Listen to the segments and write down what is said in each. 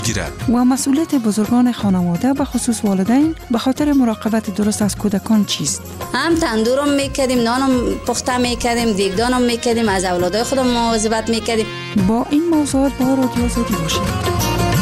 گیرد. و مسئولیت بزرگان خانواده به خصوص والدین به خاطر مراقبت درست از کودکان چیست؟ هم تندورم میکردیم، نانم پخته میکردیم، دیگدانم میکردیم، از اولادای خودم مواظبت میکردیم. با این موضوعات با رادیو آزادی باشید.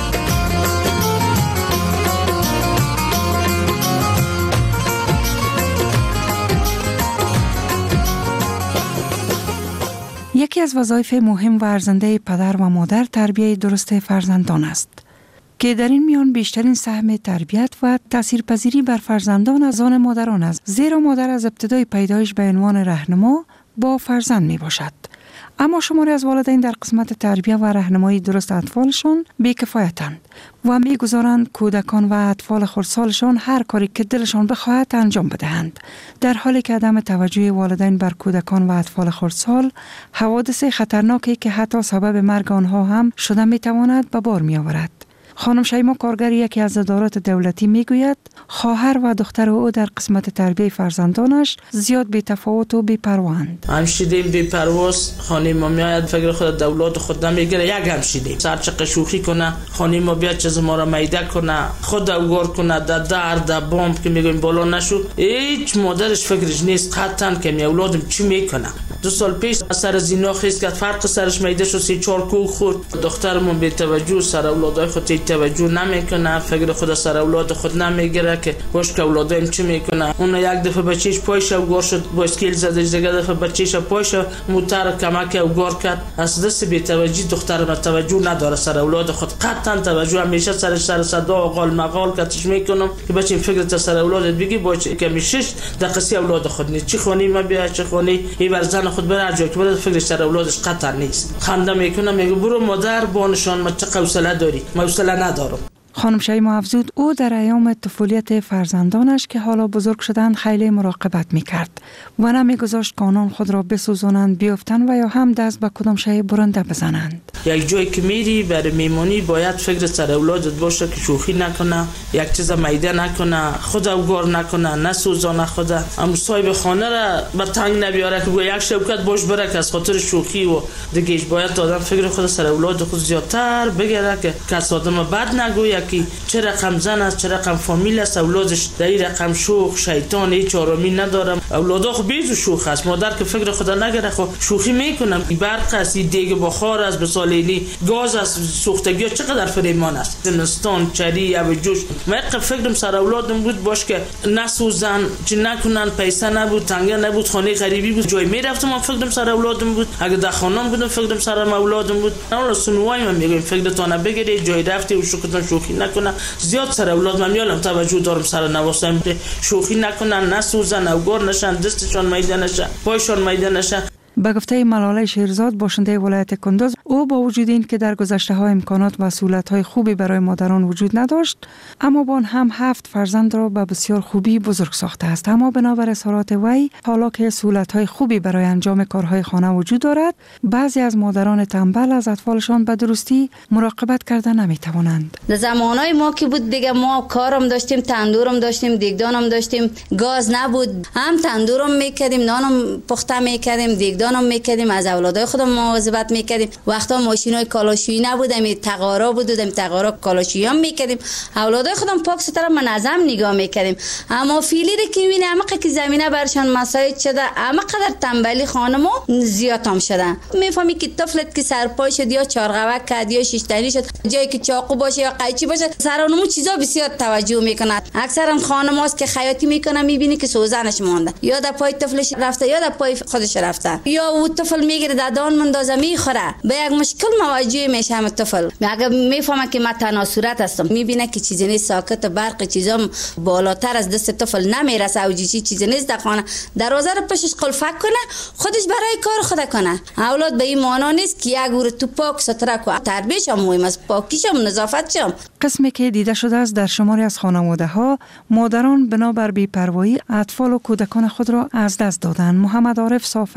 یکی از وظایف مهم و ارزنده پدر و مادر تربیت درست فرزندان است که در این میان بیشترین سهم تربیت و تاثیرپذیری بر فرزندان از آن مادران است، زیرا مادر از ابتدای پیدایش به عنوان راهنما با فرزند می باشد. اما شماری از والدین در قسمت تربیت و راهنمایی درست اطفالشان بی‌کفایتند و می‌گذارند کودکان و اطفال خردسالشان هر کاری که دلشان بخواهد انجام بدهند، در حالی که عدم توجه والدین بر کودکان و اطفال خردسال حوادث خطرناکی که حتی سبب مرگ آنها هم شده می‌تواند به بار می‌آورد. خانم شیما کارگر یکی از ادارات دولتی میگوید خواهر و دختر او در قسمت تربیت فرزندانش زیاد بی‌تفاوت و بی‌پرواهند. همشیریم بی‌پرواست، خانم ما میاد فکر خود دولت خود نمیگیره، یک همشیریم سرچق شوخی کنه، خانم ما بیاد چیز ما را میده کنه، خود اوگار کنه، در بمب که میگیم بالا نشو، هیچ مادرش فکرش نیست قطعا که می اولادم چی میکنه. 2 سال پیش سر زینا خیز کرد، فرق سرش میده شد، 3-4 کوه خورد. دخترمون بی توجه سر اولادای خود توجه نمیکنه، فکر خود سر اولاد خود نمیگیره که باش که اولادایم چی میکنه. اون یک دفعه بچیش پایش اوگار شد، با اسکیل زده، دیگه دفعه بچیش پایش موتر کمک اوگار کرد. از دست بی توجهی دخترم توجه نداره سر اولاد خود، قطعا توجه همیشه سر صدا و قال مقال کتش میکنم که بچه فکر تا سر اولادت بگی باشه که میشش دقیقی اولاد خود نیست، چی خونی ما بیا چه خونی این ورزن خود بره جای که بره فکر سر اولادش قطعا نیست. خنده میکنه میگه برو مادر با نشان ما چه حوصله داری، ما حوصله ندارم. خانم شیما افزود او در ایام طفولیت فرزندانش که حالا بزرگ شدند خیلی مراقبت میکرد و نمیگذاشت که آنان خود را بسوزانند، بیفتند و یا هم دست به کدام شی برنده بزنند. یک جایی که میری برای میمونی باید فکر سر اولادت باشه که شوخی نکنه، یک چیز میده نکنه، خود اوگار نکنه، نسوزانه خود. اما صاحب خانه را به تنگ نبیاره که یک شوکت باش بره که از خاطر شوخی و دیگه باید آدم فکر خود سر اولاد خود زیادتر بگیره که کس آدم بد نگویه که چه رقم زن است، چه رقم فامیل است، اولادش در این رقم شوخ شیطان هیچ آرامی ندارم. اولادا خو بیزو شوخ است، مادر که فکر خود نگیره خو شوخی میکنم. برق است، دیگه بخار است، بسالینی گاز است، سوختگی چقدر فریمان است، زمستان چری اب جوش. من فکرم سر اولادم بود باش که نسوزن، چی نکنن، پیسه نبود، تنگه نبود، خانه غریبی بود، جای میرفتم فکرم سر اولادم بود. اگه در خانم بودم فکرم سر اولادم بود. اون سنوای من میگم فکرتون بگیرید جای رفتی و شوخی نکنه. زیاد سر اولاد من میالم توجه دارم سر نواسم شوخی نکنن، نسوزن، اوگار نشن، دستشان میده نشه، پایشان میده نشه. به گفته ملاله شیرزاد باشنده ولایت کندوز، او با وجود این که در گذشته ها امکانات و سهولت های خوبی برای مادران وجود نداشت، اما با آن هم 7 فرزند را به بسیار خوبی بزرگ ساخته است. اما بنابر اظهارات وی، حالا که سهولت های خوبی برای انجام کارهای خانه وجود دارد، بعضی از مادران تنبل از اطفالشان به درستی مراقبت کرده نمیتوانند. در زمانهای ما که بود دیگه ما کارم داشتیم، تندورم داشتیم، دیگدانم داشتیم، گاز نبود، هم تندورم میکردیم، نانم پخته میکردیم، دیگدانم میکردیم، از اولادای خودم مواظبت میکردیم. وقتا ماشینای کالاشویی نبودم، تقارا بودم، تقارا کالاشویی هم میکردیم، اولادای خودم پاک ستاره منظم نگاه میکردیم. اما فیلی که میبینی عمقه که زمینه برشان مسایت شده، عمقدر تنبلی خانمو زیاد هم شده. میفهمی که طفلت که سرپای شد یا چارغوک کرد یا شیشتنی شد، جایی که چاقو باشه یا قیچی باشه، سرانمو چیزا بسیار توجه میکنه. اکثرا خانماست که خیاطی میکنه میبینی که سوزنش مونده، یا در پای طفلش رفته یا در پای خودش رفته، یا او طفل میگیره دادان مندازه میخوره، به یک مشکل مواجه میشه. هم طفل اگه میفهمه که من تنها صورت هستم، میبینه که چیزی نیست، ساکت، برق چیزام بالاتر از دست طفل نمیرسه و چیزی نیست در خانه، دروازه رو پشتش قلفک کنه، خودش برای کار خود کنه. اولاد به این معنا نیست که یک ور تو پاک ستره کو، تربیتش هم مهم است، پاکیش هم، نظافتش هم. قسمی که دیده شده است در شماری از خانواده ها، مادران بنابر بی‌پروایی اطفال و کودکان خود را از دست دادند. محمد عارف صافی با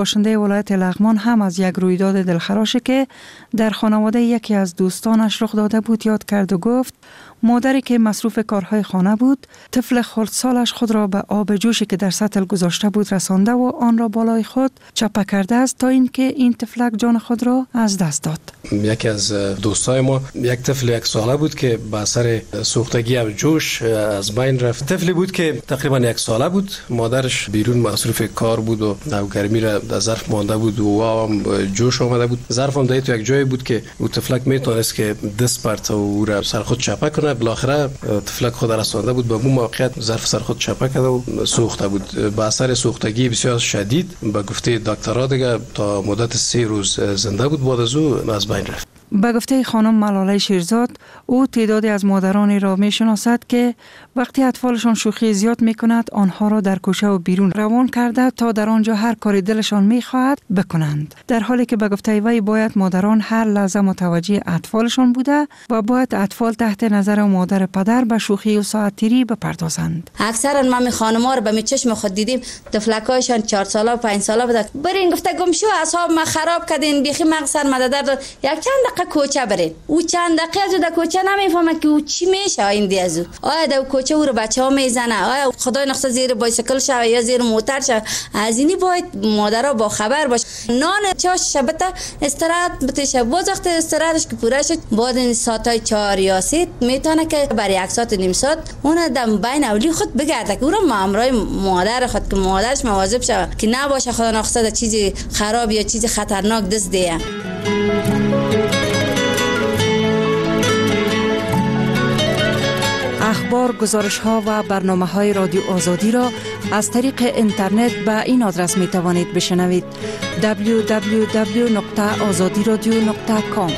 باشنده ولایت لغمان هم از یک رویداد دلخراشی که در خانواده یکی از دوستانش رخ داده بود یاد کرد و گفت مادری که مصروف کارهای خانه بود طفل خردسالش خود را به آب جوشی که در سطل گذاشته بود رسانده و آن را بالای خود چپه کرده است تا اینکه این طفلک جان خود را از دست داد. یکی از دوستای ما یک طفل 1 ساله بود که به اثر سوختگی آب جوش از بین رفت. طفلی بود که تقریبا 1 ساله بود. مادرش بیرون مصروف کار بود و گرمی را در ظرف مانده بود و هم جوش آمده بود. ظرف هم در یک جایی بود که او طفلک میتونست که دست برت و او را سر خود چپه کنه. بالاخره طفلک خود رسانده بود به اون موقعیت ظرف سر خود چپه کرده و سوخته بود. به اثر سوختگی بسیار شدید به گفته دکترها دیگه تا مدت 3 روز زنده بود. بعد از او از بین رفت. به گفته خانم ملاله شیرزاد او تعدادی از مادرانی را می شناسد که وقتی اطفالشان شوخی زیاد می کند آنها را در کوچه و بیرون روان کرده تا در آنجا هر کاری دلشان می خواهد بکنند، در حالی که به گفته وی باید مادران هر لحظه متوجه اطفالشان بوده و باید اطفال تحت نظر مادر پدر به شوخی و ساعتیری بپردازند. اکثرا ما می خانم‌ها رو به می چشم خود دیدیم طفلکایشان 4 ساله و 5 ساله بوده. برین گفته گم شو اعصاب ما خراب کردین بیخی مغز سر مدد یک چند کوچه برین. او چند دقیقه از در کوچه نمیفهمه که او چی میشه آینده از او. آیا در کوچه او رو بچه‌ها میزنه، آیا خدای نخواسته زیر بایسیکل شه یا زیر موتر شه. از اینی باید مادرها با خبر باشه. نان چاش شبته استراحت بتشه، باز وقت استراحتش که پوره شد بعد این ساعتای 4 یا 3 میتونه که برای 1 ساعت و نیم ساعت اون دم بین اولی خود بگرده که او رو مامرای مادر خود که مادرش مواظب شه که نباشه خدا نخواسته چیزی خراب یا چیزی خطرناک دست ده. اخبار، گزارش‌ها و برنامه‌های رادیو آزادی را از طریق اینترنت به این آدرس می‌توانید بشنوید: www.azadiradio.com.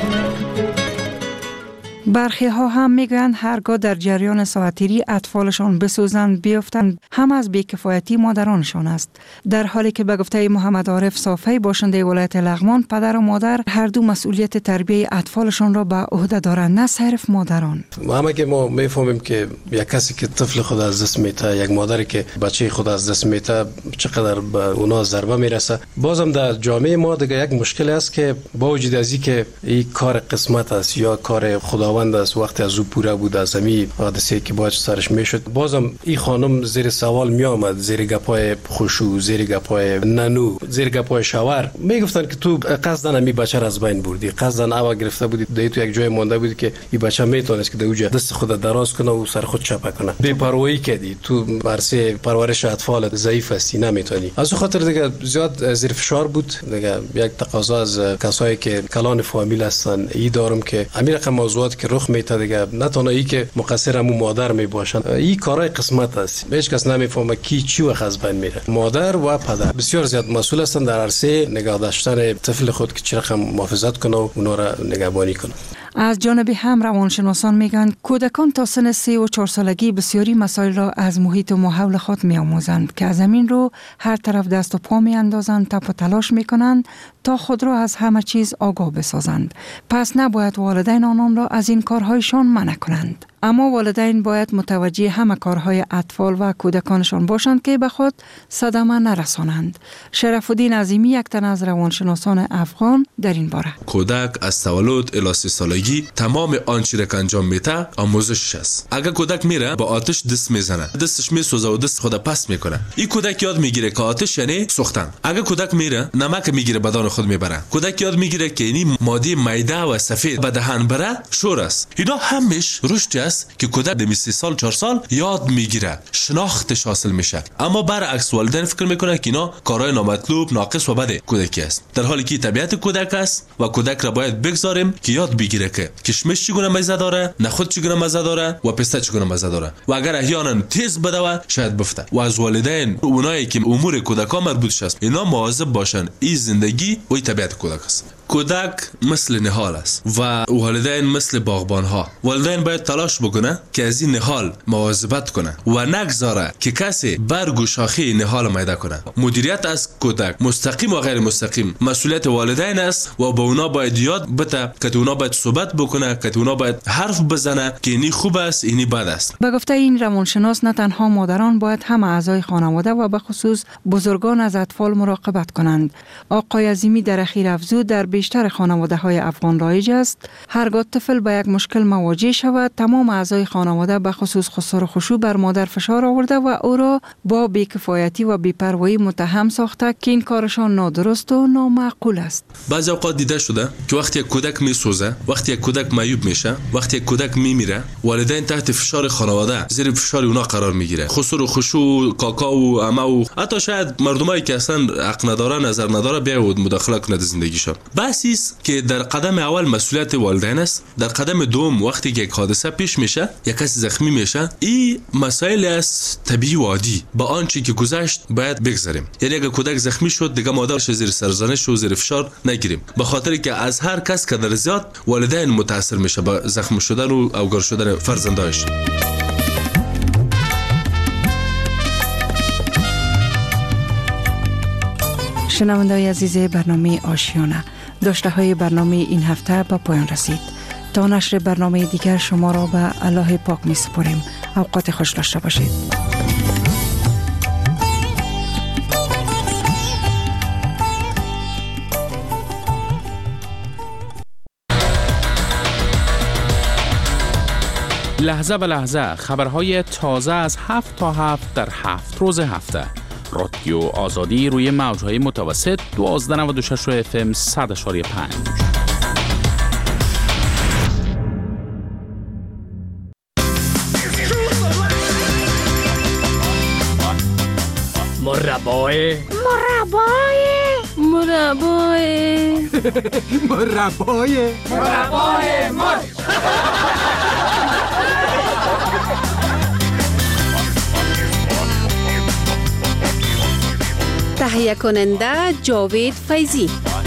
برخی ها هم میگویند هرگاه در جریان ساعتیری اطفالشان بسوزند بیفتند هم از بیکفایتی مادرانشان است، در حالی که به گفته محمد عارف صافی باشنده ولایت لغمان پدر و مادر هر دو مسئولیت تربیت اطفالشان را به عهده دارند، نه صرف مادران. همه که ما میفهمیم که یک کسی که طفل خود از دست میده، یک مادری که بچه خود از دست میده چقدر به اونا ضربه میرسه. بازم در جامعه ما دیگه یک مشکل است که با وجود از اینکه این کار قسمت است یا کار خداوند است، وقتی از او پوره بود از همین حادثه که باید سرش میشد، بازم این خانم زیر سوال می آمد، زیر گپای خوشو، زیر گپای ننو، زیر گپای شوهر میگفتن که تو قصدن می بچه را از بین بردی، قصدن اوا گرفته بودی، دی تو یک جای مونده بودی که این بچه میتونست که دوجا دست خود دراز کنه و سر خود چپه کنه. بی پروایی کردی، تو برسه پرورش اطفال ضعیف هستی، نمیتونی. از خاطر دیگه زیاد زیر فشار بود. دیگه یک تقاضا از کسایی که کلان فامیل هستن ای دارم که همین رقم موضوعات که رخ میته دیگه نه تنها ای که مقصر همون مادر میباشن، این کارای قسمت است. هیچ کس نمیفهمه کی چی وقت از بین میره. مادر و پدر بسیار زیاد مسئول هستن در عرصه نگاه داشتن طفل خود که چه رقم محافظت کنه و اونا را نگهبانی کنه. از جانب هم روانشناسان میگن کودکان تا سن 3 و 4 سالگی بسیاری مسائل را از محیط و ماحول خود میآموزند که از همین رو هر طرف دست و پا میاندازند، تپ و تلاش میکنند تا خود را از همه چیز آگاه بسازند. پس نباید والدین آنان را از این کارهایشان منع کنند. اما والدین باید متوجه همه کارهای اطفال و کودکانشان باشند که به خود صدمه نرسانند. شرف الدین عظیمی یک تن از روانشناسان افغان در این باره: کودک از تولد الی 3 سالگی تمام آنچه را که انجام میده آموزش است. اگر کودک میره با آتش دست میزنه، دستش میسوزه و دست خود پس میکنه، این کودک یاد میگیره که آتش یعنی سوختن. اگر کودک میره نمک میگیره بدن خود میبره، کودک یاد میگیره که این ماده میده و سفید به دهن بره شور است. اینا همش رشد است که کودک در 3 سال 4 سال یاد میگیره، شناختش حاصل میشه. اما برعکس والدین فکر میکنه که اینا کارهای نامطلوب، ناقص و بد کودکی است، در حالی که طبیعت کودک است و کودک را باید بگذاریم که یاد بگیره که کشمش چگونه مزه داره، نخود چگونه مزه داره و پسته چگونه مزه داره و اگر احیانا تیز بدوه شاید بفته. و از والدین اونایی که امور کودکان مربوط است اینا مواظب باشن. این زندگی و طبیعت کودک است. کودک مثل نهال است و والدین مثل باغبان ها. والدین باید تلاش بکنه که از این نهال مواظبت کنه و نگذاره که کسی برگ و شاخه نهال میده کنه. مدیریت از کودک مستقیم و غیر مستقیم مسئولیت والدین است و با اونا باید یاد بده که اونا باید صحبت بکنه، که اونا باید حرف بزنه که اینی خوب است اینی بد است. به گفته این روانشناس نه تنها مادران باید هم اعضای خانواده و به خصوص بزرگان از اطفال مراقبت کنند. آقای عظیمی در اخیر افزود در بیشتر خانواده‌های افغان رایج است هرگاه طفل به یک مشکل مواجه شود تمام اعضای خانواده به خصوص خسر و خشوع بر مادر فشار آورده و او را با بی‌کفایتی و بی‌پروایی متهم ساخته که این کارشان نادرست و نامعقول است. بعضی اوقات دیده شده که وقتی یک کودک میسوزه، وقتی یک کودک معیوب میشه، وقتی یک کودک میمیره، والدین تحت فشار خانواده زیر فشار اونا قرار میگیره. خسر و خشوع، کاکا و عمه و حتی شاید مردمایی که اصلا عقل نداره، نظر نداره بیاید مداخله کنه در زندگیشون. بس است که در قدم اول مسئولیت والدین است، در قدم دوم وقتی که یک حادثه پیش میشه، یک کسی زخمی میشه، این مسائل است طبیعی و عادی. با آنچه که گذشت باید بگذریم. یعنی اگه کودک زخمی شد دیگه مادرش زیر سرزنش و زیر فشار نگیریم، به خاطر که از هر کس که در زیاد والدین متاثر میشه به زخم شدن و اوگار شدن فرزندایش. شنونده‌های عزیز برنامه آشیانه، داشته‌های برنامه این هفته به پایان رسید. تا نشر برنامه دیگر شما را به الله پاک می‌سپاریم. اوقات خوش داشته باشید. لحظه به لحظه خبرهای تازه از 7 تا 7 در 7 روز هفته. رادیو آزادی روی موجهای متوسط 1296 FM 100.5. مربای تهیه کننده جاوید فیضی.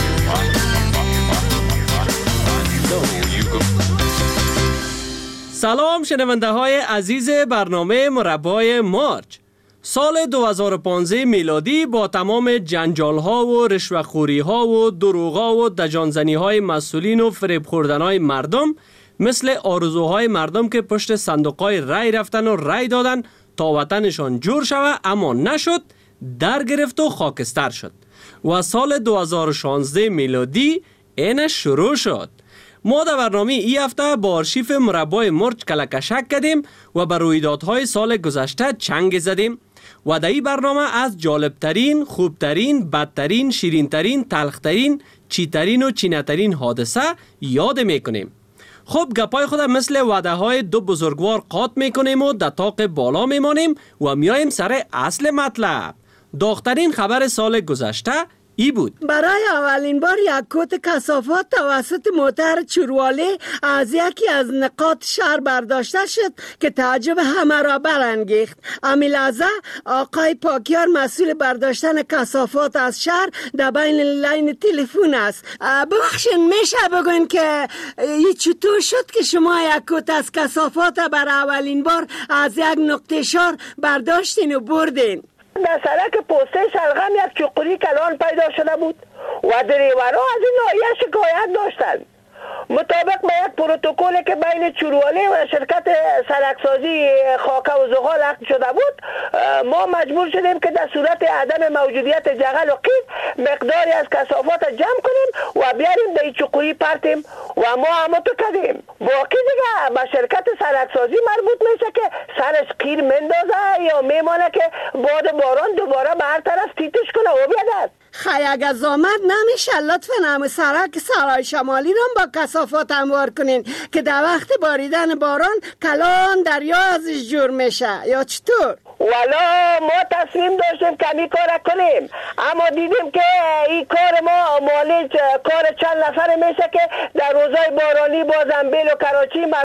سلام شنونده های عزیز برنامه مربای مارچ. سال 2015 میلادی با تمام جنجال ها و رشوه‌خوری ها و دروغ ها و دجانزنی های مسئولین و فریب خوردن های مردم مثل آرزوهای مردم که پشت صندوق های رای رفتن و رای دادن تا وطنشان جور شود اما نشد، در گرفت و خاکستر شد و سال 2016 میلادی اینش شروع شد. ما در برنامه این هفته با آرشیف مربای مرچ کلکشک کردیم و بر رویدادهای سال گذشته چنگ زدیم و در این برنامه از جالبترین، خوبترین، بدترین، شیرینترین، تلخترین، چیترین و چینترین حادثه یاد میکنیم. خب گپای خود مثل وعده های دو بزرگوار قاط میکنیم و در طاق بالا میمانیم و میایم سر اصل مطلب. داغ‌ترین خبر سال گذشته ای بود. برای اولین بار یک کت کثافات توسط موتر چورواله از یکی از نقاط شهر برداشته شد که تعجب همه را برانگیخت. امیلازه آقای پاکیار مسئول برداشتن کثافات از شهر در بین لاین تلفن است. ببخشید میشه بگوین که این چطور شد که شما یک کت از کثافات برای اولین بار از یک نقطه شهر برداشتین و بردین؟ در سرک پسته شلغم یک چقوری کلان پیدا شده بود و دریورها از این ناحیه شکایت داشتند. مطابق با یک پروتکلی که بین چورواله و شرکت سرکسازی خاک و زغال عقد شده بود، ما مجبور شدیم که در صورت عدم موجودیت جغل و قیر مقداری از کثافات جمع کنیم و بیاریم در این چقوری پرتیم و ما همونطور کردیم. باقی دیگه به شرکت سرکسازی مربوط میشه که سرش قیر مندازه یا میمانه که باد باران دوباره به هر طرف تیتش کنه و بیادد. اگه زامت نمیشه لطفاً همه سرک سرای شمالی رو با کثافات هموار کنین که در وقت باریدن باران کلان دریا ازش جور میشه یا چطور؟ والا ما تصمیم داشتیم کمی کار کنیم اما دیدیم که این کار ما مالی کار چند نفر میشه که در روزای بارانی با زنبیل و کراچی